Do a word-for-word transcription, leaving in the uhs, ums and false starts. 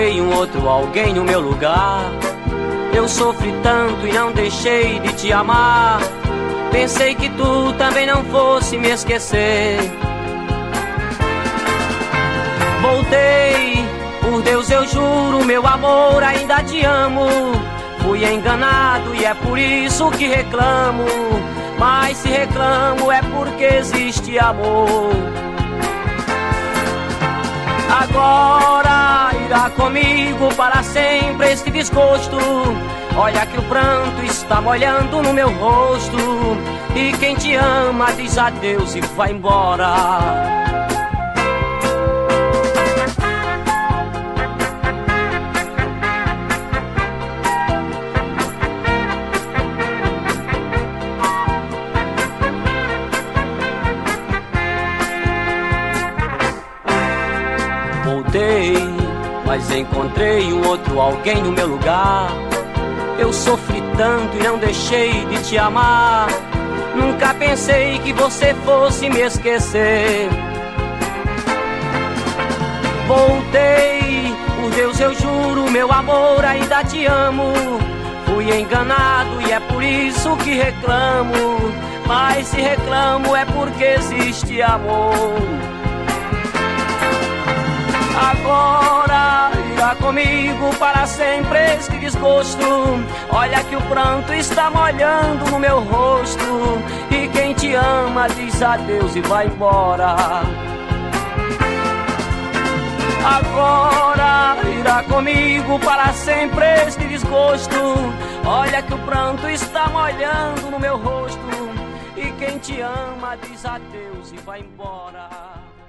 encontrei um outro alguém no meu lugar. Eu sofri tanto e não deixei de te amar. Pensei que tu também não fosse me esquecer. Voltei, por Deus eu juro, meu amor, ainda te amo. Fui enganado e é por isso que reclamo. Mas se reclamo é porque existe amor. Agora irá comigo para sempre este desgosto. Olha que o pranto está molhando no meu rosto. E quem te ama diz adeus e vai embora. Voltei, mas encontrei um outro alguém no meu lugar. Eu sofri tanto e não deixei de te amar. Nunca pensei que você fosse me esquecer. Voltei, por Deus eu juro, meu amor, ainda te amo. Fui enganado e é por isso que reclamo. Mas se reclamo é porque existe amor. Agora irá comigo para sempre este desgosto. Olha que o pranto está molhando no meu rosto. E quem te ama diz adeus e vai embora. Agora irá comigo para sempre este desgosto. Olha que o pranto está molhando no meu rosto. E quem te ama diz adeus e vai embora.